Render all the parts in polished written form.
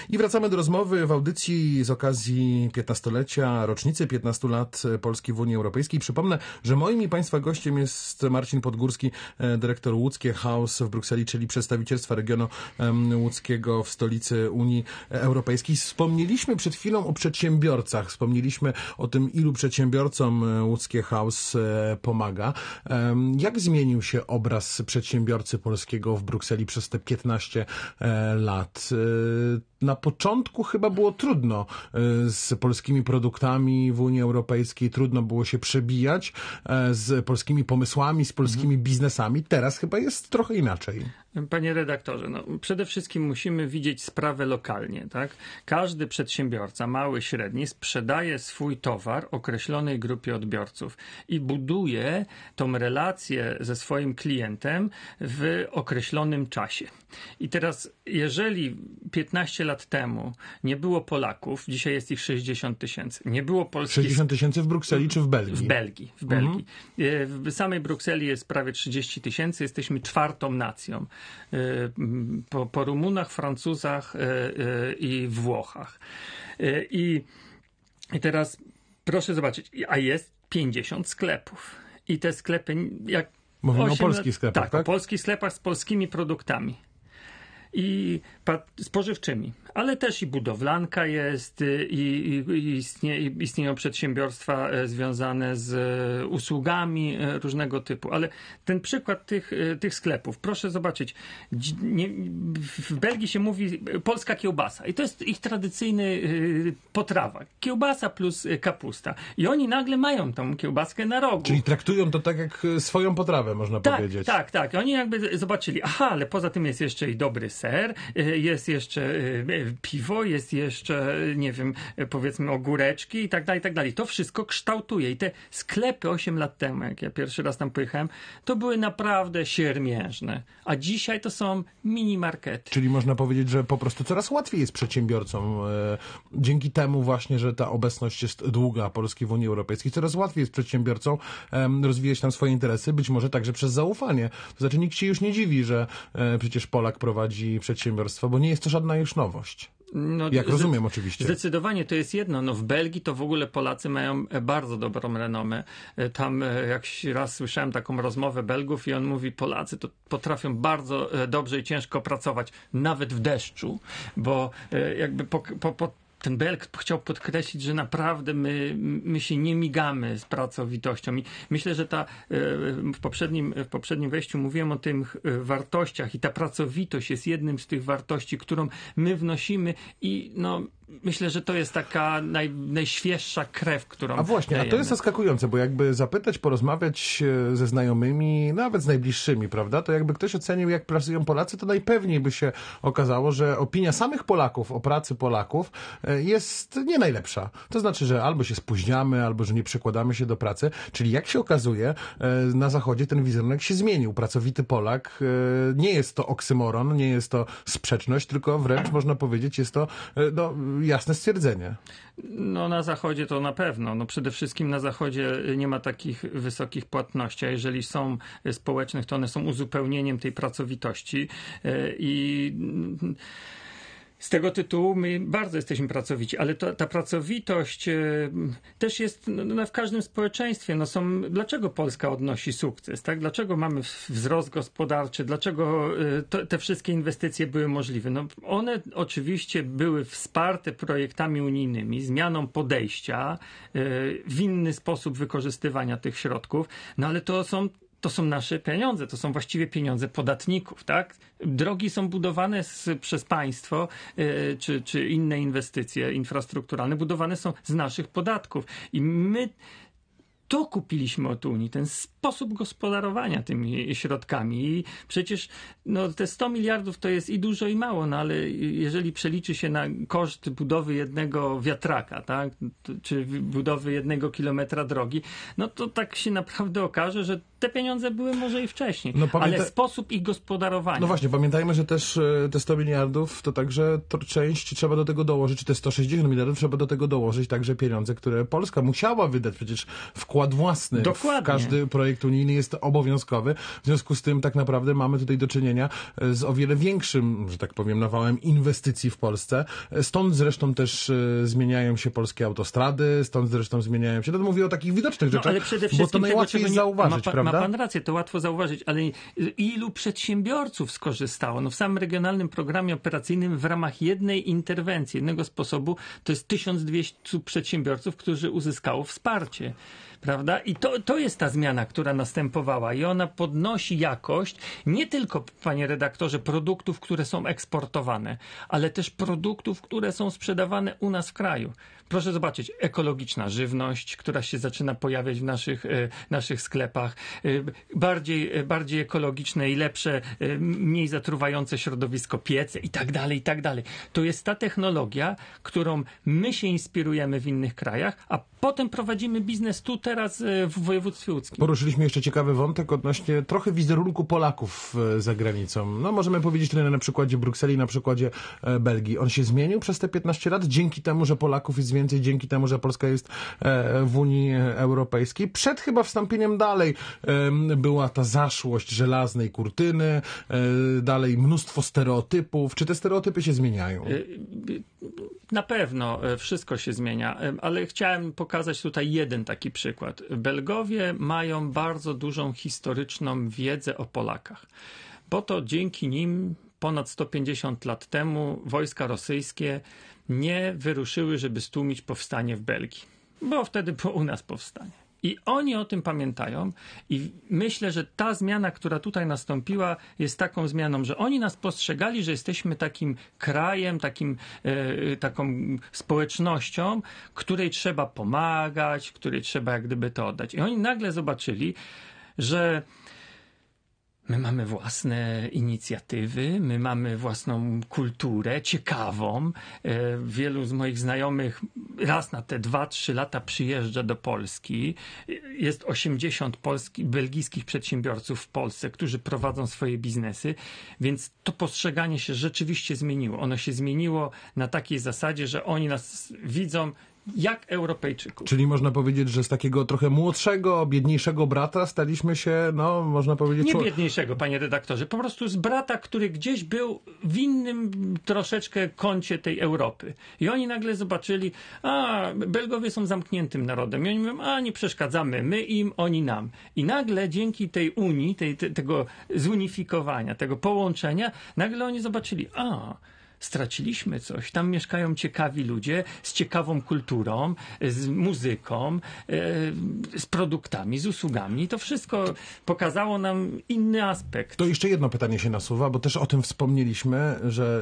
I wracamy do rozmowy w audycji z okazji 15-lecia, rocznicy 15 lat Polski w Unii Europejskiej. Przypomnę, że moim i Państwa gościem jest Marcin Podgórski, dyrektor Łódzkie House w Brukseli, czyli przedstawicielstwa regionu łódzkiego w stolicy Unii Europejskiej. Wspomnieliśmy przed chwilą o przedsiębiorcach, wspomnieliśmy o tym, ilu przedsiębiorcom Łódzkie House pomaga. Jak zmienił się obraz przedsiębiorcy polskiego w Brukseli przez te 15 lat? Na początku chyba było trudno z polskimi produktami w Unii Europejskiej, trudno było się przebijać z polskimi pomysłami, z polskimi biznesami. Teraz chyba jest trochę inaczej. Panie redaktorze, przede wszystkim musimy widzieć sprawę lokalnie, tak? Każdy przedsiębiorca, mały, średni, sprzedaje swój towar określonej grupie odbiorców i buduje tą relację ze swoim klientem w określonym czasie. I teraz, jeżeli 15 lat temu nie było Polaków, dzisiaj jest ich 60 tysięcy, nie było polskich... 60 tysięcy w Brukseli czy w Belgii? W Belgii. W samej Brukseli jest prawie 30 tysięcy, jesteśmy czwartą nacją. Po Rumunach, Francuzach i Włochach. I teraz proszę zobaczyć, a jest 50 sklepów. I te sklepy... Mówimy o polskich sklepach, tak? O polskich sklepach z polskimi produktami. I spożywczymi, ale też i budowlanka jest, istnieją przedsiębiorstwa związane z usługami różnego typu, ale ten przykład tych sklepów, proszę zobaczyć, w Belgii się mówi polska kiełbasa i to jest ich tradycyjny potrawa, kiełbasa plus kapusta i oni nagle mają tą kiełbaskę na rogu. Czyli traktują to tak jak swoją potrawę, można powiedzieć. Tak. Oni jakby zobaczyli, ale poza tym jest jeszcze i dobry ser, jest jeszcze piwo, jest jeszcze, nie wiem, powiedzmy ogóreczki i tak dalej. To wszystko kształtuje. I te sklepy 8 lat temu, jak ja pierwszy raz tam pojechałem, to były naprawdę siermiężne. A dzisiaj to są mini markety. Czyli można powiedzieć, że po prostu coraz łatwiej jest przedsiębiorcom. Dzięki temu właśnie, że ta obecność jest długa Polski w Unii Europejskiej, coraz łatwiej jest przedsiębiorcom rozwijać tam swoje interesy, być może także przez zaufanie. To znaczy nikt się już nie dziwi, że przecież Polak prowadzi przedsiębiorstwo, bo nie jest to żadna już nowość. Jak rozumiem oczywiście. Zdecydowanie to jest jedno. W Belgii to w ogóle Polacy mają bardzo dobrą renomę. Tam jak raz słyszałem taką rozmowę Belgów i on mówi, Polacy to potrafią bardzo dobrze i ciężko pracować, nawet w deszczu, bo jakby ten Belg chciał podkreślić, że naprawdę my się nie migamy z pracowitością. I myślę, że w poprzednim wejściu mówiłem o tych wartościach i ta pracowitość jest jednym z tych wartości, którą my wnosimy i myślę, że to jest taka najświeższa krew, którą A właśnie, dajemy. A to jest zaskakujące, bo jakby zapytać, porozmawiać ze znajomymi, nawet z najbliższymi, prawda, to jakby ktoś ocenił, jak pracują Polacy, to najpewniej by się okazało, że opinia samych Polaków o pracy Polaków jest nie najlepsza. To znaczy, że albo się spóźniamy, albo że nie przykładamy się do pracy, czyli jak się okazuje, na Zachodzie ten wizerunek się zmienił. Pracowity Polak nie jest to oksymoron, nie jest to sprzeczność, tylko wręcz można powiedzieć, jest to jasne stwierdzenie. Na Zachodzie to na pewno. Przede wszystkim na Zachodzie nie ma takich wysokich płatności, a jeżeli są społecznych, to one są uzupełnieniem tej pracowitości i z tego tytułu my bardzo jesteśmy pracowici, ale ta pracowitość też jest w każdym społeczeństwie. Dlaczego Polska odnosi sukces? Tak? Dlaczego mamy wzrost gospodarczy? Dlaczego te wszystkie inwestycje były możliwe? One oczywiście były wsparte projektami unijnymi, zmianą podejścia, w inny sposób wykorzystywania tych środków, ale to są nasze pieniądze, to są właściwie pieniądze podatników, tak? Drogi są budowane przez państwo, czy inne inwestycje infrastrukturalne budowane są z naszych podatków. I my to kupiliśmy od Unii, ten sposób gospodarowania tymi środkami. I przecież te 100 miliardów to jest i dużo, i mało, ale jeżeli przeliczy się na koszt budowy jednego wiatraka, tak, czy budowy 1 kilometra drogi, to tak się naprawdę okaże, że te pieniądze były może i wcześniej, ale sposób ich gospodarowania. Właśnie, pamiętajmy, że też te 100 miliardów to także część trzeba do tego dołożyć, czy te 160 miliardów trzeba do tego dołożyć także pieniądze, które Polska musiała wydać przecież w wkład własny. Dokładnie. Każdy projekt unijny jest obowiązkowy. W związku z tym tak naprawdę mamy tutaj do czynienia z o wiele większym, że tak powiem, nawałem inwestycji w Polsce. Stąd zresztą też zmieniają się polskie autostrady, stąd zresztą zmieniają się, mówię o takich widocznych rzeczach, ale przede wszystkim bo to najłatwiej jest zauważyć, prawda? Ma pan rację, to łatwo zauważyć, ale ilu przedsiębiorców skorzystało? No w samym regionalnym programie operacyjnym w ramach jednej interwencji, jednego sposobu, to jest 1200 przedsiębiorców, którzy uzyskało wsparcie. Prawda? I to jest ta zmiana, która następowała i ona podnosi jakość nie tylko, panie redaktorze, produktów, które są eksportowane, ale też produktów, które są sprzedawane u nas w kraju. Proszę zobaczyć, ekologiczna żywność, która się zaczyna pojawiać w naszych sklepach, bardziej ekologiczne i lepsze, mniej zatruwające środowisko piece i tak dalej, i tak dalej. To jest ta technologia, którą my się inspirujemy w innych krajach, a potem prowadzimy biznes tu teraz w województwie łódzkim. Poruszyliśmy jeszcze ciekawy wątek odnośnie trochę wizerunku Polaków za granicą. No możemy powiedzieć tutaj na przykładzie Brukseli, na przykładzie Belgii. On się zmienił przez te 15 lat dzięki temu, że Polaków jest więcej, dzięki temu, że Polska jest w Unii Europejskiej. Przed chyba wstąpieniem dalej była ta zaszłość żelaznej kurtyny, dalej mnóstwo stereotypów. Czy te stereotypy się zmieniają? Na pewno wszystko się zmienia, ale chciałem pokazać tutaj jeden taki przykład. Belgowie mają bardzo dużą historyczną wiedzę o Polakach, bo to dzięki nim ponad 150 lat temu wojska rosyjskie nie wyruszyły, żeby stłumić powstanie w Belgii, bo wtedy było u nas powstanie. I oni o tym pamiętają i myślę, że ta zmiana, która tutaj nastąpiła, jest taką zmianą, że oni nas postrzegali, że jesteśmy takim krajem, taką społecznością, której trzeba pomagać, której trzeba jak gdyby to oddać. I oni nagle zobaczyli, że my mamy własne inicjatywy, my mamy własną kulturę, ciekawą. Wielu z moich znajomych raz na te 2-3 lata przyjeżdża do Polski. Jest 80 belgijskich przedsiębiorców w Polsce, którzy prowadzą swoje biznesy, więc to postrzeganie się rzeczywiście zmieniło. Ono się zmieniło na takiej zasadzie, że oni nas widzą jak Europejczyków. Czyli można powiedzieć, że z takiego trochę młodszego, biedniejszego brata staliśmy się, no można powiedzieć... Nie biedniejszego, panie redaktorze, po prostu z brata, który gdzieś był w innym troszeczkę kącie tej Europy. I oni nagle zobaczyli, Belgowie są zamkniętym narodem. I oni mówią, nie przeszkadzamy, my im, oni nam. I nagle dzięki tej Unii, tego zunifikowania, tego połączenia, nagle oni zobaczyli, straciliśmy coś. Tam mieszkają ciekawi ludzie z ciekawą kulturą, z muzyką, z produktami, z usługami. I to wszystko pokazało nam inny aspekt. To jeszcze jedno pytanie się nasuwa, bo też o tym wspomnieliśmy, że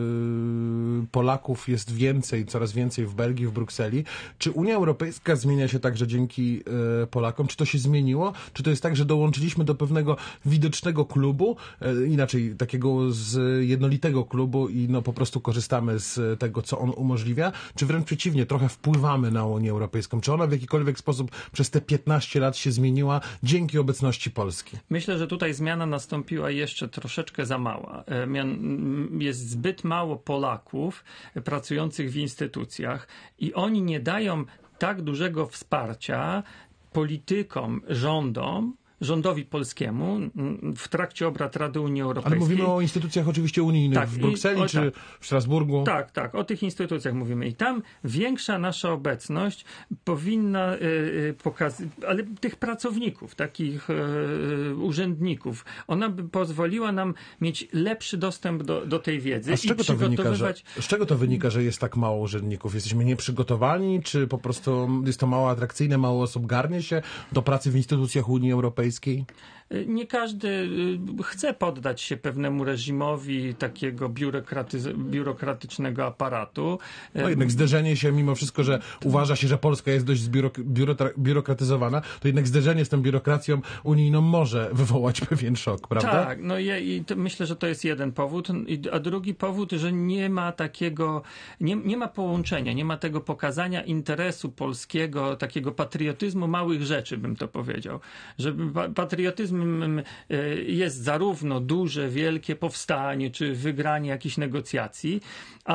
Polaków jest więcej, coraz więcej w Belgii, w Brukseli. Czy Unia Europejska zmienia się także dzięki Polakom? Czy to się zmieniło? Czy to jest tak, że dołączyliśmy do pewnego widocznego klubu, inaczej takiego jednolitego klubu i po prostu korzystamy z tego, co on umożliwia, czy wręcz przeciwnie, trochę wpływamy na Unię Europejską? Czy ona w jakikolwiek sposób przez te 15 lat się zmieniła dzięki obecności Polski? Myślę, że tutaj zmiana nastąpiła jeszcze troszeczkę za mała. Jest zbyt mało Polaków pracujących w instytucjach i oni nie dają tak dużego wsparcia politykom, rządowi polskiemu w trakcie obrad Rady Unii Europejskiej. Ale mówimy o instytucjach oczywiście unijnych w Brukseli czy w Strasburgu. Tak, o tych instytucjach mówimy. I tam większa nasza obecność powinna pokazać, ale tych pracowników, takich urzędników, ona by pozwoliła nam mieć lepszy dostęp do tej wiedzy. A z czego to wynika, że jest tak mało urzędników? Jesteśmy nieprzygotowani, czy po prostu jest to mało atrakcyjne, mało osób garnie się do pracy w instytucjach Unii Europejskiej? Nie każdy chce poddać się pewnemu reżimowi takiego biurokratycznego aparatu. No jednak zderzenie się, mimo wszystko, że uważa się, że Polska jest dość biurokratyzowana, to jednak zderzenie z tą biurokracją unijną może wywołać pewien szok, prawda? Tak, i myślę, że to jest jeden powód, a drugi powód, że nie ma takiego, nie ma połączenia, nie ma tego pokazania interesu polskiego, takiego patriotyzmu małych rzeczy, bym to powiedział. Że patriotyzm jest zarówno duże, wielkie powstanie, czy wygranie jakichś negocjacji, ale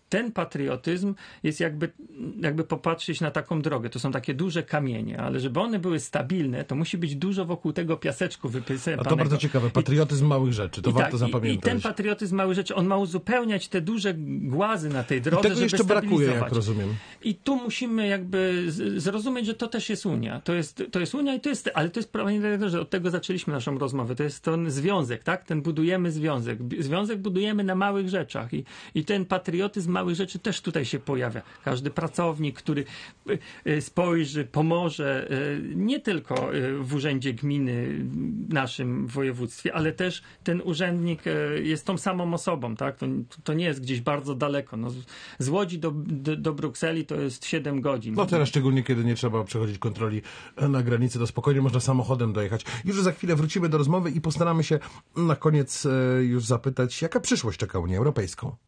ten patriotyzm jest jakby popatrzeć na taką drogę. To są takie duże kamienie, ale żeby one były stabilne, to musi być dużo wokół tego piaseczku wysypanego. A to bardzo ciekawe. Patriotyzm małych rzeczy. To warto zapamiętać. I ten patriotyzm małych rzeczy, on ma uzupełniać te duże głazy na tej drodze, I tego żeby jeszcze brakuje, jak rozumiem. I tu musimy jakby zrozumieć, że to też jest Unia. To jest Unia, ale to jest, panie redaktorze, od tego zaczęliśmy naszą rozmowę. To jest ten związek, tak? Ten budujemy związek. Związek budujemy na małych rzeczach. I ten patriotyzm małych rzeczy też tutaj się pojawia. Każdy pracownik, który spojrzy, pomoże, nie tylko w urzędzie gminy, w naszym województwie, ale też ten urzędnik jest tą samą osobą, tak? To nie jest gdzieś bardzo daleko. No, z Łodzi do Brukseli to jest 7 godzin. No teraz szczególnie, kiedy nie trzeba przechodzić kontroli na granicy, to spokojnie można samochodem dojechać. Już za chwilę wrócimy do rozmowy i postaramy się na koniec już zapytać, jaka przyszłość czeka Unię Europejską.